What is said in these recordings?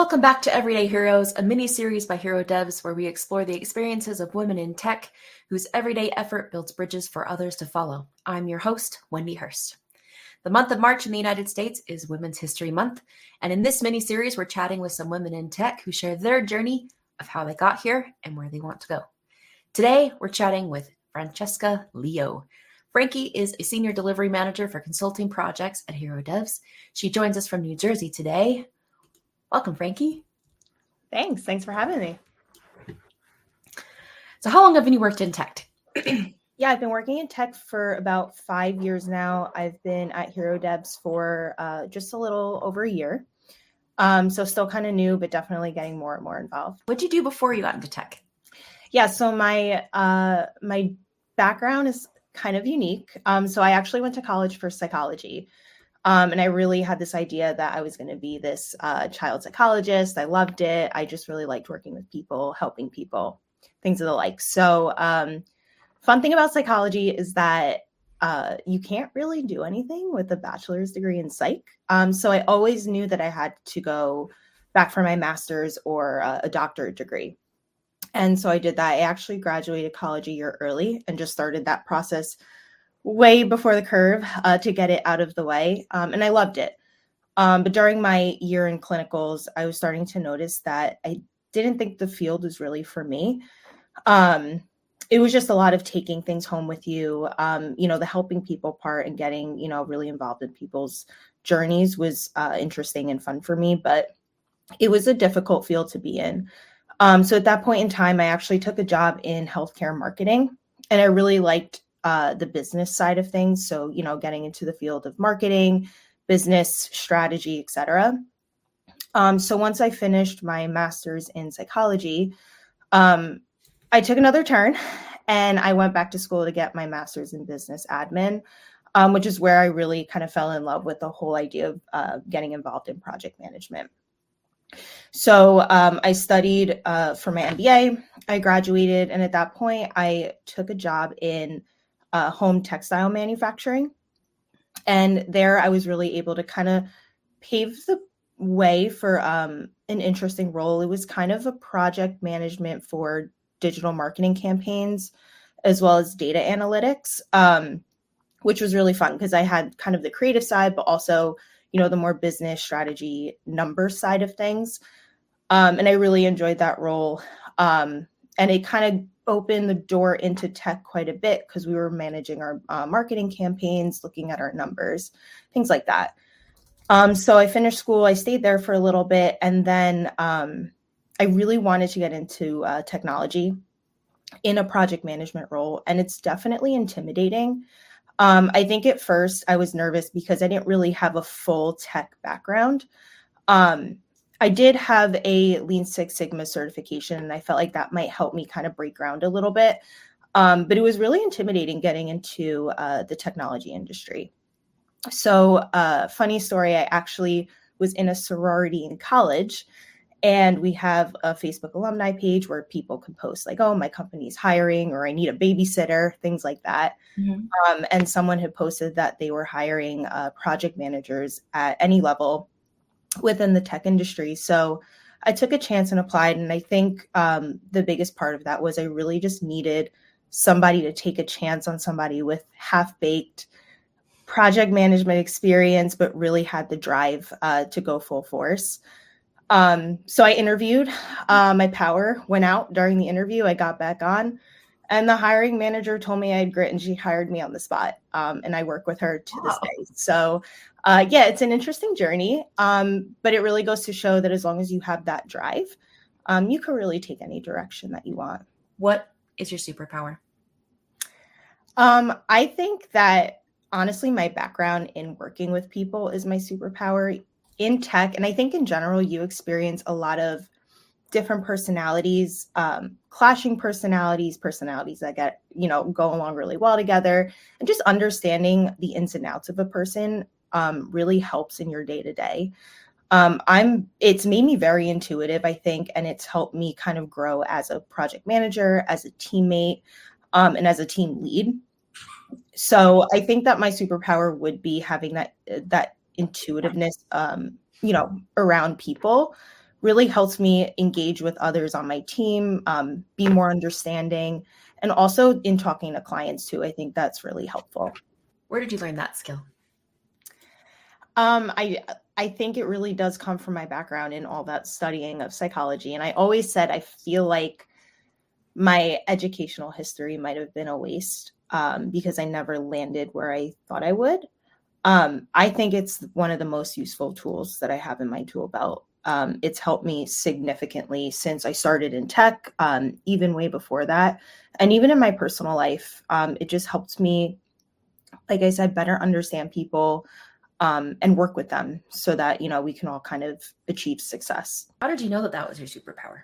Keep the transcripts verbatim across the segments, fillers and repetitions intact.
Welcome back to Everyday Heroes, a mini-series by Hero Devs where we explore the experiences of women in tech whose everyday effort builds bridges for others to follow. I'm your host, Wendy Hurst. The month of March in the United States is Women's History Month, and in this mini-series we're chatting with some women in tech who share their journey of how they got here and where they want to go. Today, we're chatting with Francesca Leo. Frankie is a senior delivery manager for consulting projects at Hero Devs. She joins us from New Jersey today. Welcome, Frankie. Thanks. Thanks for having me. So how long have you worked in tech? Yeah, I've been working in tech for about five years now. I've been at Hero Devs for uh, just a little over a year. Um, so still kind of new, but definitely getting more and more involved. What did you do before you got into tech? Yeah, so my uh, my background is kind of unique. Um, so I actually went to college for psychology. Um, and I really had this idea that I was going to be this uh, child psychologist. I loved it. I just really liked working with people, helping people, things of the like. So um, fun thing about psychology is that uh, you can't really do anything with a bachelor's degree in psych. Um, so I always knew that I had to go back for my master's or uh, a doctorate degree. And so I did that. I actually graduated college a year early and just started that process way before the curve uh, to get it out of the way. Um, and I loved it. Um, but during my year in clinicals, I was starting to notice that I didn't think the field was really for me. Um, it was just a lot of taking things home with you. Um, you know, the helping people part and getting, you know, really involved in people's journeys was uh, interesting and fun for me, but it was a difficult field to be in. Um, so at that point in time, I actually took a job in healthcare marketing, and I really liked Uh, the business side of things. So, you know, getting into the field of marketing, business strategy, et cetera. Um, so once I finished my master's in psychology, um, I took another turn and I went back to school to get my master's in business admin, um, which is where I really kind of fell in love with the whole idea of uh, getting involved in project management. So um, I studied uh, for my M B A, I graduated, and at that point I took a job in Uh, home textile manufacturing. And there I was really able to kind of pave the way for um, an interesting role. It was kind of a project management for digital marketing campaigns, as well as data analytics, um, which was really fun because I had kind of the creative side, but also, you know, the more business strategy number side of things. Um, and I really enjoyed that role. Um, and it kind of opened the door into tech quite a bit because we were managing our uh, marketing campaigns, looking at our numbers, things like that. Um, so I finished school. I stayed there for a little bit. And then um, I really wanted to get into uh, technology in a project management role. And it's definitely intimidating. Um, I think at first I was nervous because I didn't really have a full tech background. Um, I did have a Lean Six Sigma certification, and I felt like that might help me kind of break ground a little bit. Um, but it was really intimidating getting into uh, the technology industry. So uh, funny story, I actually was in a sorority in college, and we have a Facebook alumni page where people can post like, oh, my company's hiring, or I need a babysitter, things like that. Mm-hmm. Um, and someone had posted that they were hiring uh, project managers at any level within the tech industry. So I took a chance and applied. And I think um, the biggest part of that was I really just needed somebody to take a chance on somebody with half-baked project management experience, but really had the drive uh, to go full force. Um, so I interviewed, uh, my power went out during the interview. I got back on, and the hiring manager told me I had grit, and she hired me on the spot. Um, and I work with her to wow. this day. So uh, yeah, it's an interesting journey, um, but it really goes to show that as long as you have that drive, um, you can really take any direction that you want. What is your superpower? Um, I think that honestly, my background in working with people is my superpower in tech. And I think in general, you experience a lot of different personalities, um, clashing personalities, personalities that get, you know, go along really well together, and just understanding the ins and outs of a person um, really helps in your day to day. Um, I'm, it's made me very intuitive, I think, and it's helped me kind of grow as a project manager, as a teammate, um, and as a team lead. So I think that my superpower would be having that, that intuitiveness, um, you know, around people, really helps me engage with others on my team, um, be more understanding, and also in talking to clients too. I think that's really helpful. Where did you learn that skill? Um, I I think it really does come from my background in all that studying of psychology. And I always said I feel like my educational history might have been a waste um, because I never landed where I thought I would. Um, I think it's one of the most useful tools that I have in my tool belt. Um, it's helped me significantly since I started in tech, um, even way before that. And even in my personal life, um, it just helped me, like I said, better understand people um, and work with them so that, you know, we can all kind of achieve success. How did you know that that was your superpower?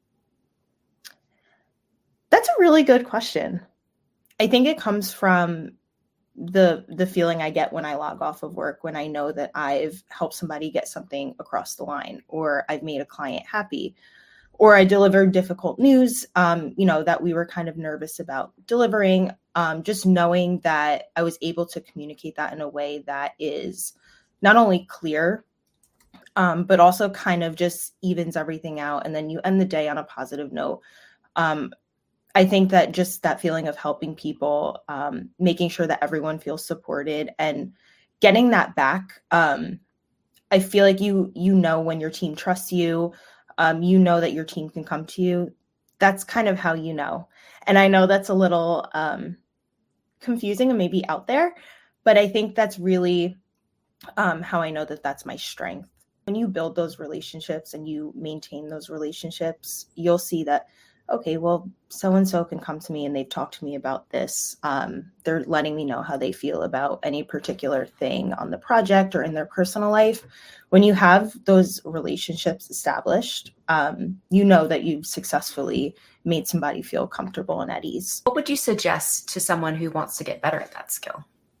That's a really good question. I think it comes from the the feeling I get when I log off of work, when I know that I've helped somebody get something across the line, or I've made a client happy, or I delivered difficult news, um, you know, that we were kind of nervous about delivering. Um, just knowing that I was able to communicate that in a way that is not only clear, um, but also kind of just evens everything out. And then you end the day on a positive note. Um, I think that just that feeling of helping people, um, making sure that everyone feels supported and getting that back. Um, I feel like you, you know, when your team trusts you, um, you know that your team can come to you. That's kind of how you know. And I know that's a little um, confusing and maybe out there, but I think that's really um, how I know that that's my strength. When you build those relationships and you maintain those relationships, you'll see that, okay, well, so-and-so can come to me and they've talked to me about this. Um, they're letting me know how they feel about any particular thing on the project or in their personal life. When you have those relationships established, um, you know that you've successfully made somebody feel comfortable and at ease. What would you suggest to someone who wants to get better at that skill?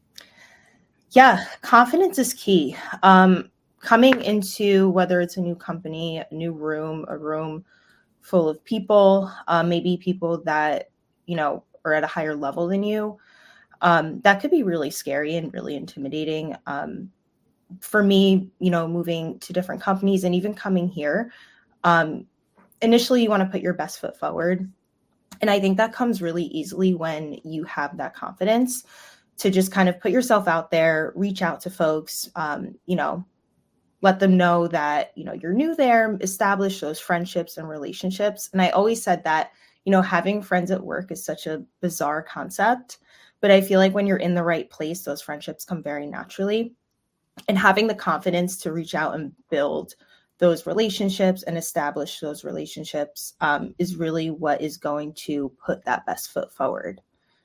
Yeah, confidence is key. Um, coming into, whether it's a new company, a new room, a room full of people, uh, maybe people that, you know, are at a higher level than you, um, that could be really scary and really intimidating. Um, for me, you know, moving to different companies and even coming here, um, initially you want to put your best foot forward. And I think that comes really easily when you have that confidence to just kind of put yourself out there, reach out to folks, um, you know, let them know that, you know, you're new there, establish those friendships and relationships. And I always said that, you know, having friends at work is such a bizarre concept, but I feel like when you're in the right place, those friendships come very naturally. And having the confidence to reach out and build those relationships and establish those relationships um, is really what is going to put that best foot forward.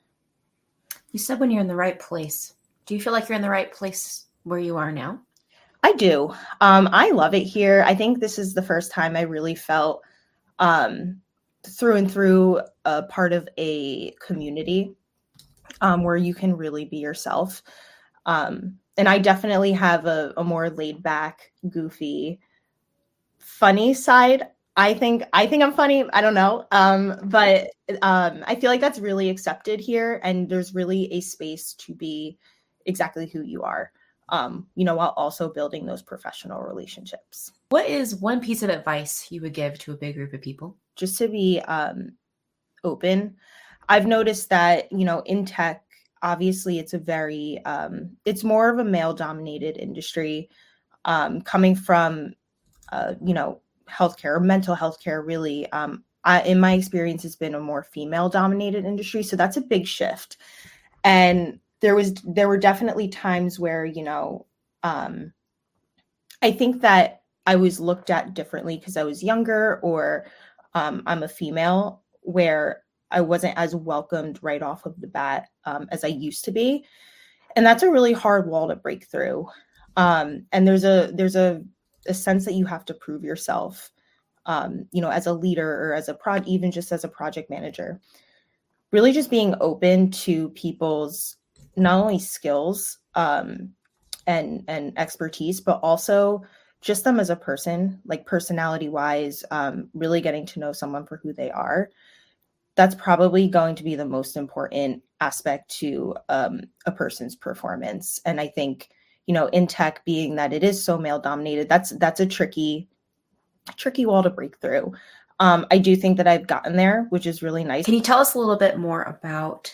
You said when you're in the right place. Do you feel like you're in the right place where you are now? I do. Um, I love it here. I think this is the first time I really felt um, through and through a part of a community um, where you can really be yourself. Um, and I definitely have a, a more laid back, goofy, funny side. I think I think I'm funny. I don't know. Um, but um, I feel like that's really accepted here. And there's really a space to be exactly who you are. Um, you know, while also building those professional relationships. What is one piece of advice you would give to a big group of people? Just to be um, open. I've noticed that, you know, in tech, obviously it's a very, um, it's more of a male dominated industry um, coming from, uh, you know, healthcare, mental health care, really. Um, I, in my experience, it's been a more female dominated industry. So that's a big shift. And There was, there were definitely times where, you know, um, I think that I was looked at differently because I was younger or um, I'm a female, where I wasn't as welcomed right off of the bat um, as I used to be. And that's a really hard wall to break through. Um, and there's a, there's a, a sense that you have to prove yourself, um, you know, as a leader or as a prod, even just as a project manager, really just being open to people's not only skills um, and and expertise, but also just them as a person, like personality wise, um, really getting to know someone for who they are. That's probably going to be the most important aspect to um, a person's performance. And I think, you know, in tech, being that it is so male dominated, that's that's a tricky tricky wall to break through. Um, I do think that I've gotten there, which is really nice. Can you tell us a little bit more about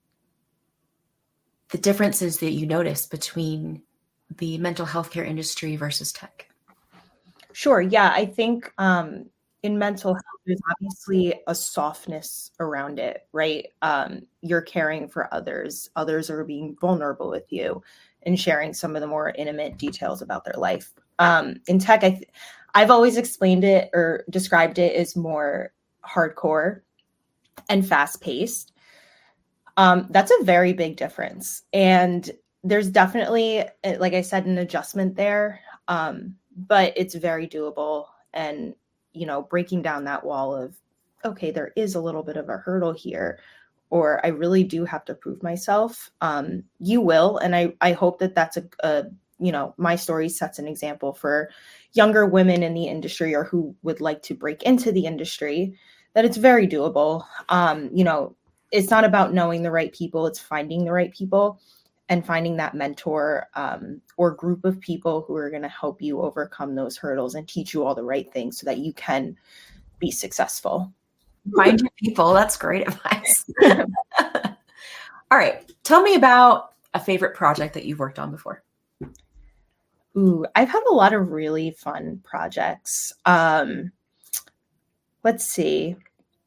the differences that you notice between the mental health care industry versus tech? Sure. Yeah, I think um, in mental health, there's obviously a softness around it, right? Um, you're caring for others. Others are being vulnerable with you and sharing some of the more intimate details about their life. Um, in tech, I th- I've always explained it or described it as more hardcore and fast-paced. Um, that's a very big difference. And there's definitely, like I said, an adjustment there, um, but it's very doable. And, you know, breaking down that wall of, okay, there is a little bit of a hurdle here, or I really do have to prove myself. Um, you will. And I, I hope that that's a, a, you know, my story sets an example for younger women in the industry or who would like to break into the industry, that it's very doable. Um, you know, it's not about knowing the right people, it's finding the right people and finding that mentor um, or group of people who are going to help you overcome those hurdles and teach you all the right things so that you can be successful. Find your people. That's great advice. All right. Tell me about a favorite project that you've worked on before. Ooh, I've had a lot of really fun projects. Um, let's see.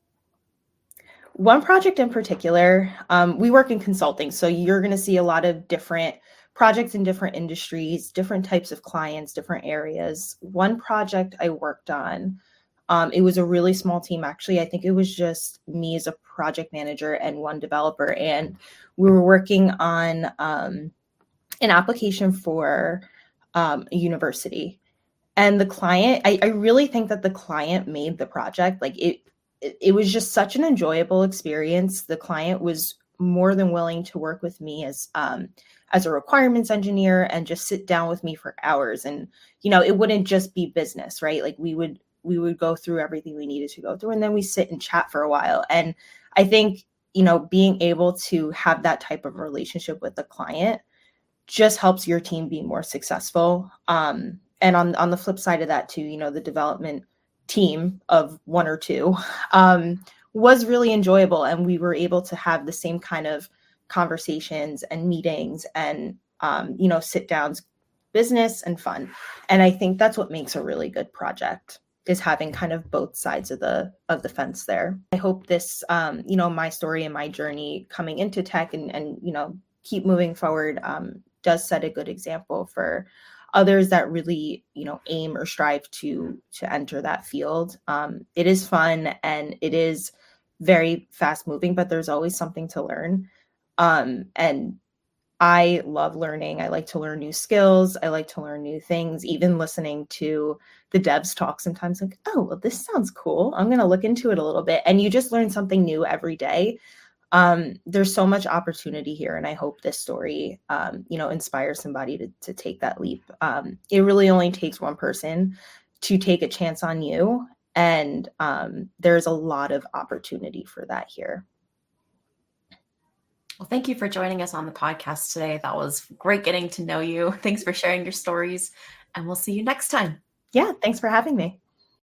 One project in particular, um, we work in consulting, so you're going to see a lot of different projects in different industries, different types of clients, different areas. One project I worked on, um, it was a really small team, actually. I think it was just me as a project manager and one developer, and we were working on um, an application for um, a university. And the client, I, I really think that the client made the project. Like it, it, it was just such an enjoyable experience. The client was more than willing to work with me as um, as a requirements engineer and just sit down with me for hours. And you know, it wouldn't just be business, right? Like we would we would go through everything we needed to go through, and then we sit and chat for a while. And I think, you know, being able to have that type of relationship with the client just helps your team be more successful. Um, and on, on the flip side of that too, you know, the development team of one or two um, was really enjoyable. And we were able to have the same kind of conversations and meetings and, um, you know, sit downs, business and fun. And I think that's what makes a really good project, is having kind of both sides of the of the fence there. I hope this, um, you know, my story and my journey coming into tech and, and you know, keep moving forward um, does set a good example for others that really, you know, aim or strive to to enter that field. Um, it is fun and it is very fast moving, but there's always something to learn. Um, and I love learning. I like to learn new skills. I like to learn new things, even listening to the devs talk sometimes like, oh, well, this sounds cool. I'm going to look into it a little bit. And you just learn something new every day. Um, there's so much opportunity here. And I hope this story, um, you know, inspires somebody to, to take that leap. Um, it really only takes one person to take a chance on you. And um, there's a lot of opportunity for that here. Well, thank you for joining us on the podcast today. That was great getting to know you. Thanks for sharing your stories, and we'll see you next time. Yeah, thanks for having me.